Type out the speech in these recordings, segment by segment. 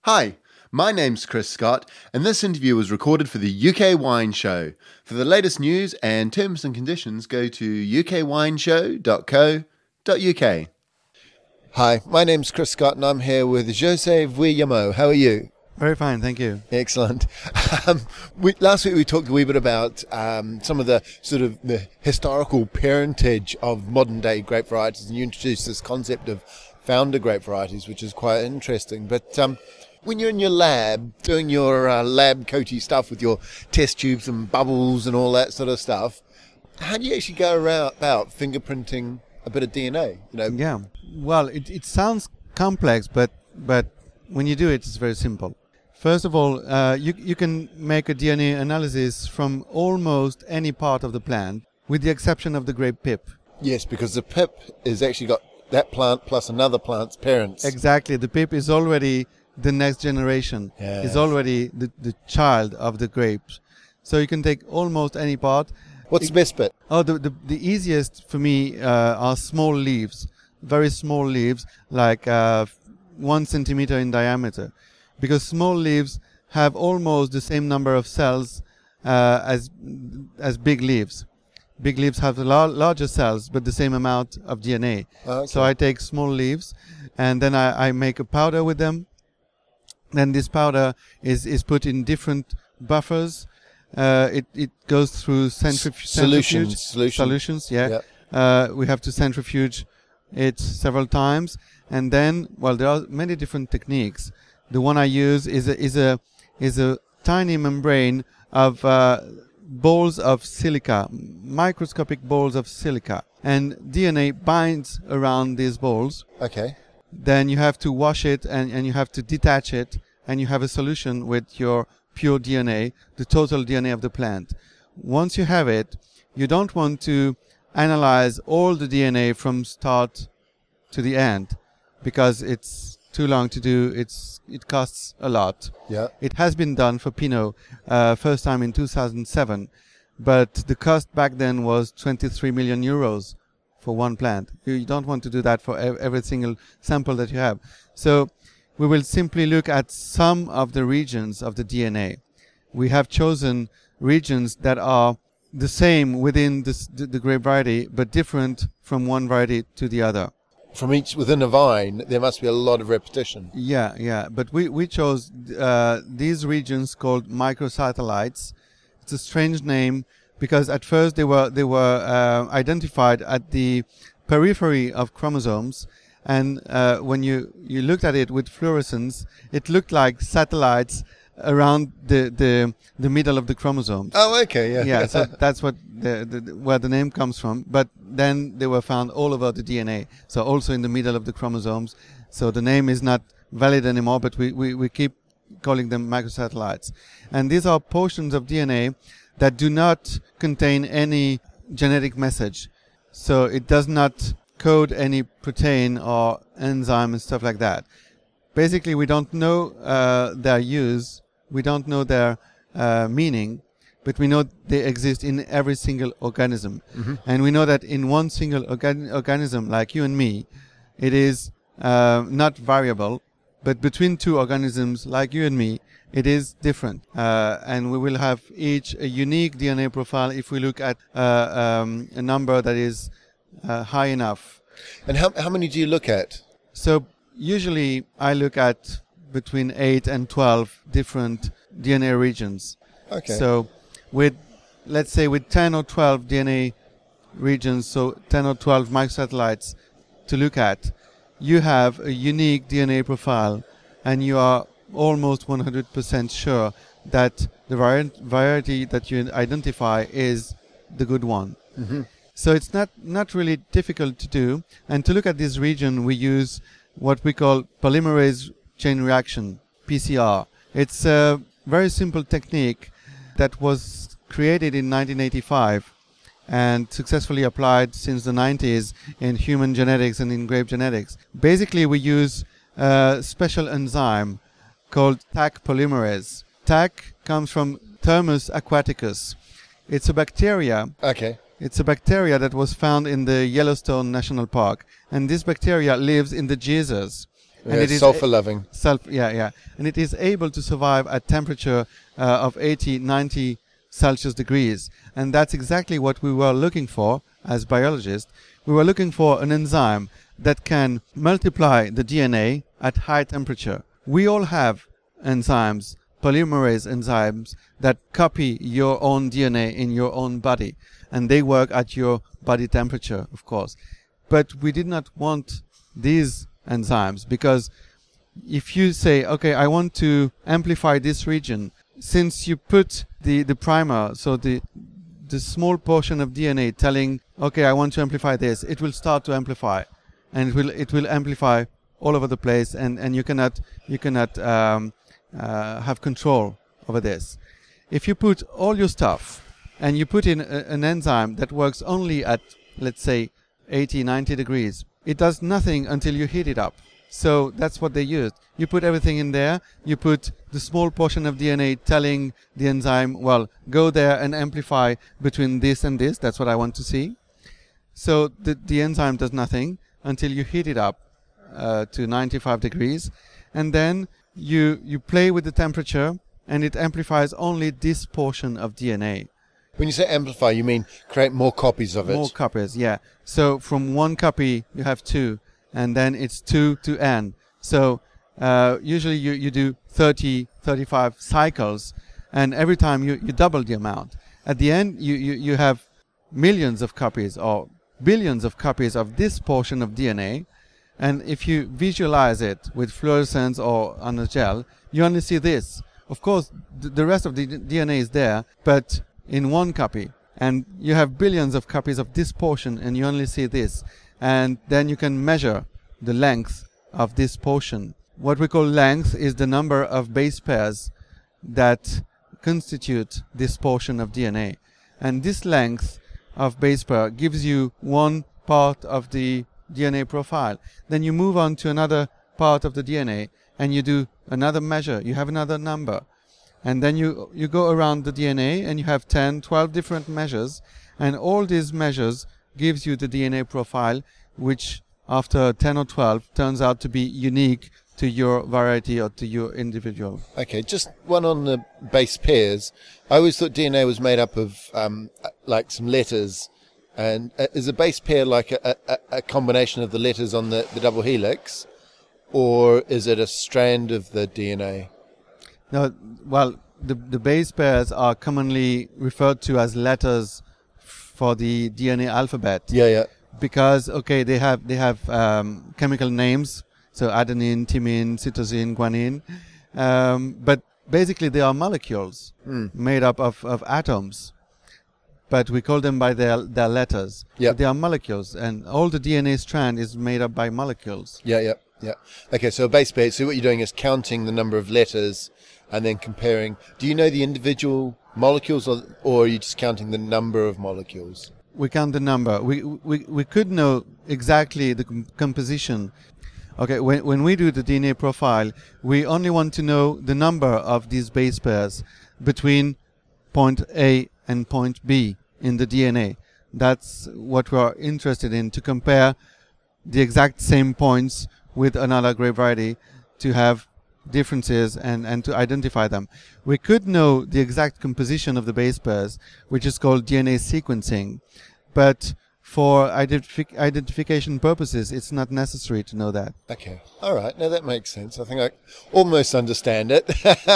Hi, my name's Chris Scott, and this interview was recorded for the UK Wine Show. For the latest news and terms and conditions, go to ukwineshow.co.uk. Hi, my name's Chris Scott, and I'm here with Jose Guillemot. How are you? Very fine, thank you. Excellent. Last week we talked a wee bit about some of the sort of the historical parentage of modern day grape varieties, and you introduced this concept of founder grape varieties, which is quite interesting. But when you're in your lab doing your lab coaty stuff with your test tubes and bubbles and all that sort of stuff, how do you actually go about fingerprinting a bit of DNA? Yeah, well, it sounds complex, but when you do it, it's very simple. First of all, you can make a DNA analysis from almost any part of the plant, with the exception of the grape pip. Yes, because the pip is actually got that plant plus another plant's parents. Exactly, the pip is already the next generation, is already the child of the grapes. So you can take almost any part. What's the best bit? Oh, the easiest for me are small leaves, very small leaves, like 1 centimeter in diameter, because small leaves have almost the same number of cells as big leaves. Big leaves have larger cells, but the same amount of DNA. Okay. So I take small leaves, and then I make a powder with them. Then this powder is put in different buffers. It goes through solutions. Yeah. Yep. We have to centrifuge it several times, and then there are many different techniques. The one I use is a tiny membrane of balls of silica, microscopic balls of silica, and DNA binds around these balls. Okay. Then you have to wash it and you have to detach it, and you have a solution with your pure DNA, the total DNA of the plant. Once you have it, you don't want to analyze all the DNA from start to the end, because it's too long to do. It costs a lot. Yeah. It has been done for Pinot first time in 2007, but the cost back then was 23 million euros for one plant. You don't want to do that for every single sample that you have. So we will simply look at some of the regions of the DNA. We have chosen regions that are the same within the grape variety, but different from one variety to the other. From each within a vine, there must be a lot of repetition. Yeah. But we chose these regions called microsatellites. It's a strange name because at first they were identified at the periphery of chromosomes, and when you looked at it with fluorescence, it looked like satellites around the middle of the chromosomes. Oh, okay, yeah. Yeah, so that's what where the name comes from. But then they were found all over the DNA, so also in the middle of the chromosomes. So the name is not valid anymore, but we keep calling them microsatellites. And these are portions of DNA that do not contain any genetic message. So it does not code any protein or enzyme and stuff like that. Basically, we don't know their use, we don't know their meaning, but we know they exist in every single organism. Mm-hmm. And we know that in one single organism, like you and me, it is not variable, but between two organisms, like you and me, it is different. And we will have each a unique DNA profile if we look at a number that is high enough. And how many do you look at? So usually I look at between 8 and 12 different DNA regions. Okay. So let's say with 10 or 12 DNA regions, so 10 or 12 microsatellites to look at, you have a unique DNA profile, and you are almost 100% sure that the variety that you identify is the good one. Mm-hmm. So it's not really difficult to do. And to look at this region, we use what we call polymerase chain reaction, PCR. It's a very simple technique that was created in 1985 and successfully applied since the 90s in human genetics and in grape genetics. Basically, we use a special enzyme called Taq polymerase. Taq comes from Thermus aquaticus. It's a bacteria. Okay. It's a bacteria that was found in the Yellowstone National Park. And this bacteria lives in the geysers. And it is sulfur-loving. And it is able to survive at temperature of 80, 90 Celsius degrees. And that's exactly what we were looking for as biologists. We were looking for an enzyme that can multiply the DNA at high temperature. We all have enzymes, polymerase enzymes, that copy your own DNA in your own body. And they work at your body temperature, of course. But we did not want these enzymes, because if you say, okay, I want to amplify this region, since you put the primer, so the small portion of DNA telling, okay, I want to amplify this, it will start to amplify, and it will amplify all over the place, and you cannot have control over this. If you put all your stuff and you put in an enzyme that works only at, let's say, 80, 90 degrees, it does nothing until you heat it up. So that's what they used. You put everything in there, you put the small portion of DNA telling the enzyme, well, go there and amplify between this and this, that's what I want to see. So the enzyme does nothing until you heat it up to 95 degrees, and then you play with the temperature, and it amplifies only this portion of DNA. When you say amplify, you mean create more copies of it? More copies, yeah. So from one copy, you have two, and then it's 2 to n. So usually you do 30, 35 cycles, and every time you double the amount. At the end, you have millions of copies or billions of copies of this portion of DNA, and if you visualize it with fluorescence or on a gel, you only see this. Of course, the rest of the DNA is there, but in one copy, and you have billions of copies of this portion, and you only see this, and then you can measure the length of this portion. What we call length is the number of base pairs that constitute this portion of DNA, and this length of base pair gives you one part of the DNA profile. Then you move on to another part of the DNA, and you do another measure, you have another number. And then you go around the DNA, and you have 10, 12 different measures, and all these measures gives you the DNA profile, which after 10 or 12 turns out to be unique to your variety or to your individual. Okay, just one on the base pairs. I always thought DNA was made up of like some letters, and is a base pair like a combination of the letters on the double helix, or is it a strand of the DNA? No, well, the base pairs are commonly referred to as letters for the DNA alphabet. Yeah. Because they have chemical names, so adenine, thymine, cytosine, guanine, but basically they are molecules made up of atoms. But we call them by their letters. Yeah. They are molecules, and all the DNA strand is made up by molecules. Yeah. Okay, so a base pair. So what you're doing is counting the number of letters and then comparing. Do you know the individual molecules, or are you just counting the number of molecules? We count the number. We could know exactly the composition. Okay, when we do the DNA profile, we only want to know the number of these base pairs between point A and point B in the DNA. That's what we are interested in, to compare the exact same points with another grape variety, to have differences and to identify them. We could know the exact composition of the base pairs, which is called DNA sequencing, but for identification purposes, it's not necessary to know that. Okay. All right. Now that makes sense. I think I almost understand it.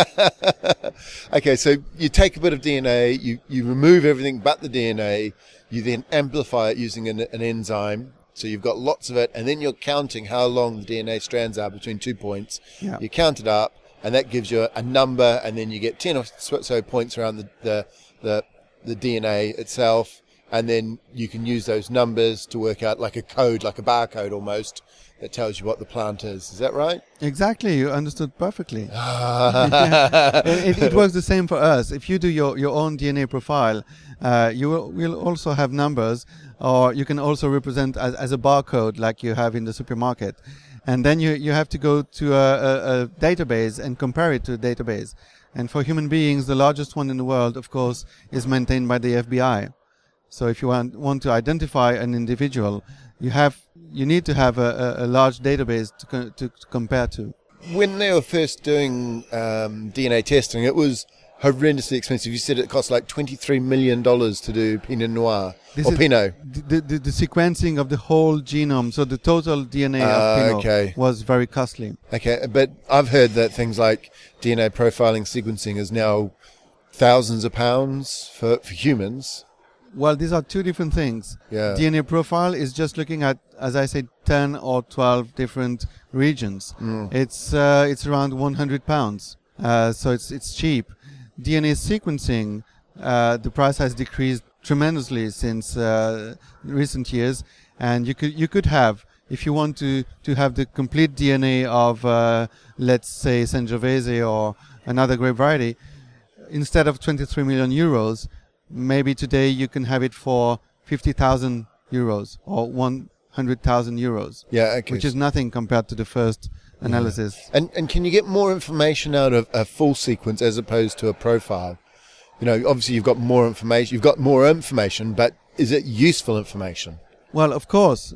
Okay. So you take a bit of DNA, you remove everything but the DNA, you then amplify it using an enzyme. So you've got lots of it, and then you're counting how long the DNA strands are between 2 points. Yeah. You count it up, and that gives you a number, and then you get 10 or so points around the DNA itself. And then you can use those numbers to work out like a code, like a barcode almost, that tells you what the plant is. Is that right? Exactly. You understood perfectly. It works the same for us. If you do your own DNA profile, you will also have numbers, or you can also represent as a barcode like you have in the supermarket. And then you have to go to a database and compare it to a database. And for human beings, the largest one in the world, of course, is maintained by the FBI. So if you want to identify an individual, you need to have a large database to compare to. When they were first doing DNA testing, it was horrendously expensive. You said it cost like $23 million to do Pinot Noir Pinot. The sequencing of the whole genome, so the total DNA of Pinot was very costly. Okay, but I've heard that things like DNA profiling sequencing is now thousands of pounds for humans. Well, these are two different things. Yeah. DNA profile is just looking at, as I said, 10 or 12 different regions. It's around £100, so it's cheap. DNA sequencing, the price has decreased tremendously since recent years, and you could have, if you want to have the complete DNA of let's say Sangiovese or another grape variety, instead of 23 million euros, maybe today you can have it for 50,000 euros or 100,000 euros. Yeah, okay. Which is nothing compared to the first analysis. And can you get more information out of a full sequence as opposed to a profile? You know, obviously you've got more information, but is it useful information? Well, of course.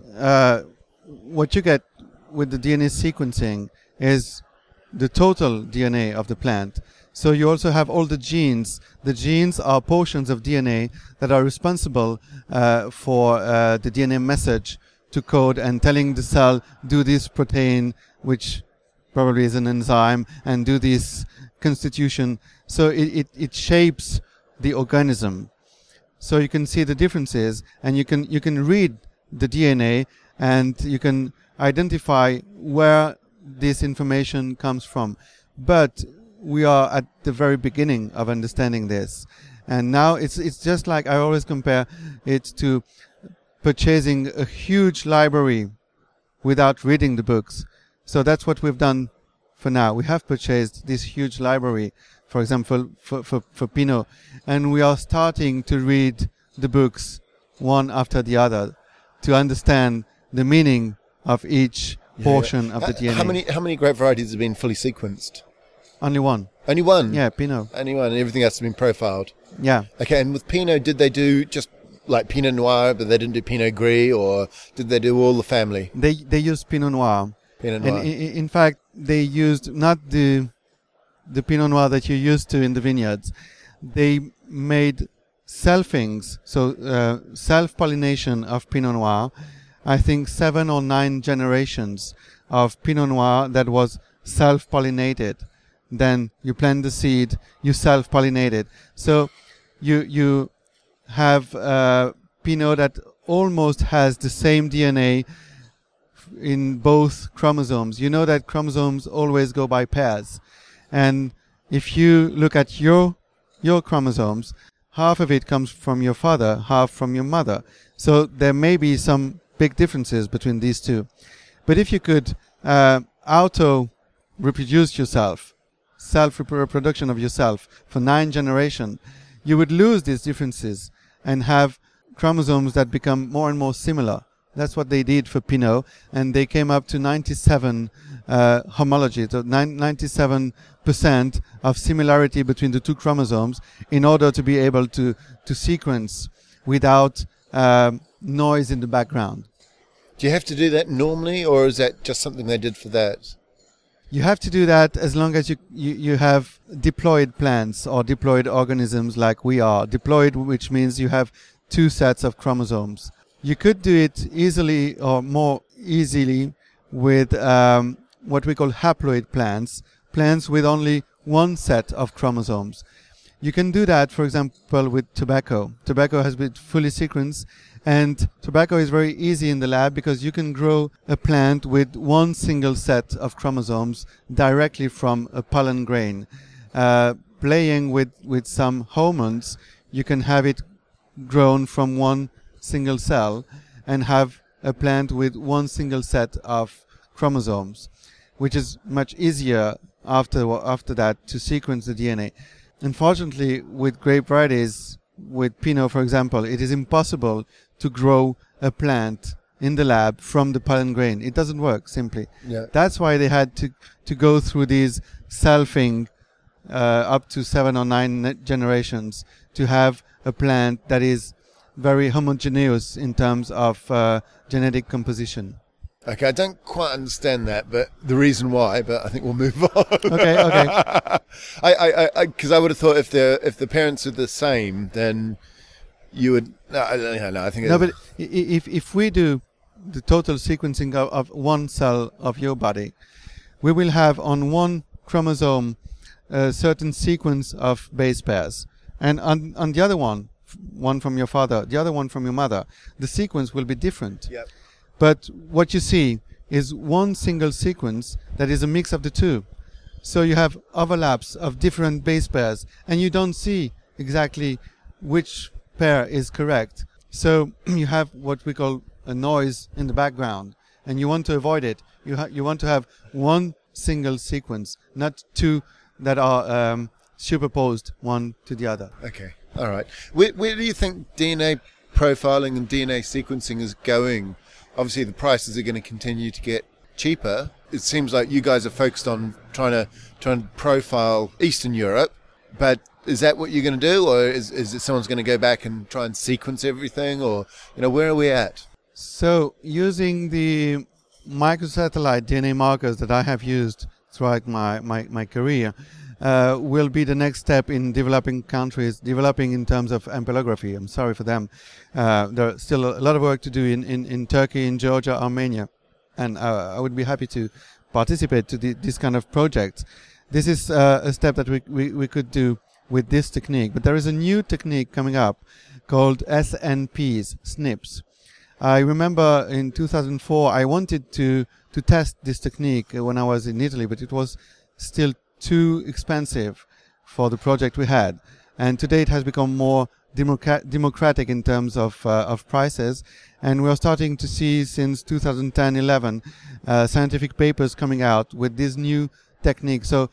What you get with the DNA sequencing is the total DNA of the plant. So you also have all the genes. The genes are portions of DNA that are responsible for the DNA message to code and telling the cell, do this protein, which probably is an enzyme, and do this constitution. So it shapes the organism. So you can see the differences, and you can read the DNA, and you can identify where this information comes from. But we are at the very beginning of understanding this, and now it's just like I always compare it to purchasing a huge library without reading the books. So that's what we've done for now. We have purchased this huge library, for example, for Pinot, and we are starting to read the books one after the other to understand the meaning of each portion of the DNA. How many grape varieties have been fully sequenced? Only one. Only one? Yeah, Pinot. Only one, and everything else has been profiled? Yeah. Okay, and with Pinot, did they do just like Pinot Noir, but they didn't do Pinot Gris, or did they do all the family? They used Pinot Noir. Pinot Noir. And in fact, they used not the Pinot Noir that you're used to in the vineyards. They made selfings, so self-pollination of Pinot Noir. I think 7 or 9 generations of Pinot Noir that was self-pollinated. Then you plant the seed, you self-pollinate it. So you have Pinot that almost has the same DNA in both chromosomes. You know that chromosomes always go by pairs. And if you look at your chromosomes, half of it comes from your father, half from your mother. So there may be some big differences between these two. But if you could auto-reproduce yourself, self-reproduction of yourself for 9 generations, you would lose these differences and have chromosomes that become more and more similar. That's what they did for Pinot, and they came up to 97 homology, so 97% of similarity between the two chromosomes in order to be able to sequence without noise in the background. Do you have to do that normally, or is that just something they did for that? You have to do that as long as you have diploid plants or diploid organisms like we are. Diploid, which means you have 2 sets of chromosomes. You could do it easily or more easily with what we call haploid plants with only 1 set of chromosomes. You can do that, for example, with tobacco. Tobacco has been fully sequenced, and tobacco is very easy in the lab because you can grow a plant with 1 single set of chromosomes directly from a pollen grain. Playing with some hormones, you can have it grown from 1 single cell and have a plant with 1 single set of chromosomes, which is much easier after that to sequence the DNA. Unfortunately, with grape varieties, with Pinot, for example, it is impossible to grow a plant in the lab from the pollen grain. It doesn't work, simply. Yeah. That's why they had to go through these selfing up to 7 or 9 generations to have a plant that is very homogeneous in terms of genetic composition. Okay, I don't quite understand that, but the reason why. But I think we'll move on. Okay. Because I would have thought if the parents are the same, then you would. No, I think. No, but if we do the total sequencing of one cell of your body, we will have on one chromosome a certain sequence of base pairs, and on the other one from your father, the other one from your mother, the sequence will be different. Yep. But what you see is one single sequence that is a mix of the two. So you have overlaps of different base pairs, and you don't see exactly which pair is correct. So you have what we call a noise in the background, and you want to avoid it. You want to have one single sequence, not two that are superposed one to the other. Okay, all right. Where do you think DNA profiling and DNA sequencing is going? Obviously, the prices are going to continue to get cheaper. It seems like you guys are focused on trying to profile Eastern Europe, but is that what you're going to do, or is it someone's going to go back and try and sequence everything, or where are we at? So, using the microsatellite DNA markers that I have used throughout my career will be the next step in developing countries, developing in terms of ampelography. I'm sorry for them. There's still a lot of work to do in Turkey, in Georgia, Armenia, and I would be happy to participate to this kind of project. This is a step that we could do with this technique, but there is a new technique coming up called SNPs, SNPs. I remember in 2004 I wanted to test this technique when I was in Italy, but it was still too expensive for the project we had, and today it has become more democratic in terms of prices, and we are starting to see since 2010-11 scientific papers coming out with this new technique. So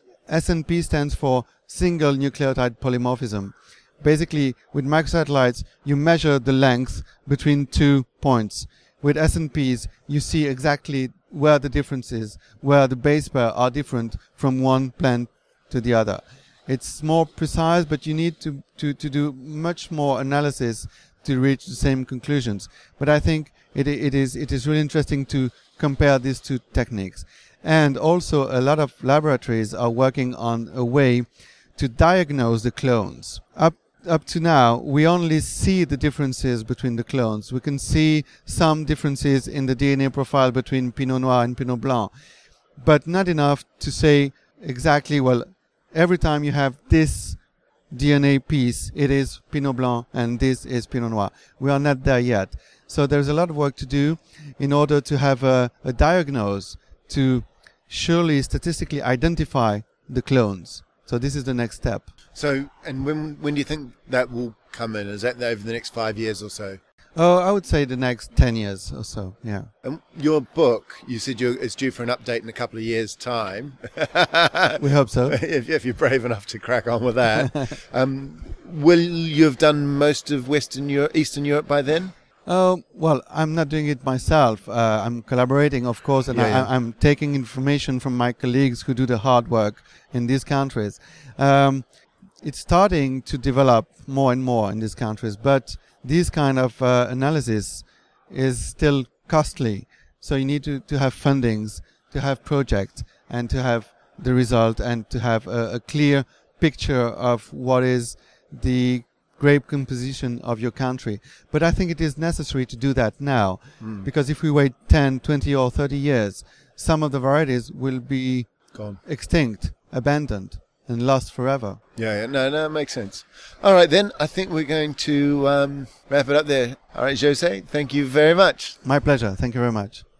SNP stands for single nucleotide polymorphism. Basically, with microsatellites, you measure the length between 2 points. With SNPs, you see exactly where the difference is, where the base pair are different from one plant to the other. It's more precise, but you need to do much more analysis to reach the same conclusions. But I think it is really interesting to compare these two techniques. And also, a lot of laboratories are working on a way to diagnose the clones. Up to now, we only see the differences between the clones. We can see some differences in the DNA profile between Pinot Noir and Pinot Blanc, but not enough to say exactly, well, every time you have this DNA piece, it is Pinot Blanc and this is Pinot Noir. We are not there yet. So there's a lot of work to do in order to have a diagnosis to surely statistically identify the clones. So this is the next step. So, and when do you think that will come in? Is that over the next 5 years or so? Oh, I would say the next 10 years or so, yeah. And your book, you said it's due for an update in a couple of years' time. We hope so. if you're brave enough to crack on with that. Will you have done most of Eastern Europe by then? Oh, well, I'm not doing it myself. I'm collaborating, of course, and I'm taking information from my colleagues who do the hard work in these countries. It's starting to develop more and more in these countries, but this kind of analysis is still costly. So you need to have fundings, to have projects, and to have the result, and to have a clear picture of what is the grape composition of your country. But I think it is necessary to do that now, because if we wait 10, 20 or 30 years, some of the varieties will be gone, extinct, abandoned, and lost forever. Yeah, no, it makes sense. All right, then, I think we're going to wrap it up there. All right, Jose, thank you very much. My pleasure. Thank you very much.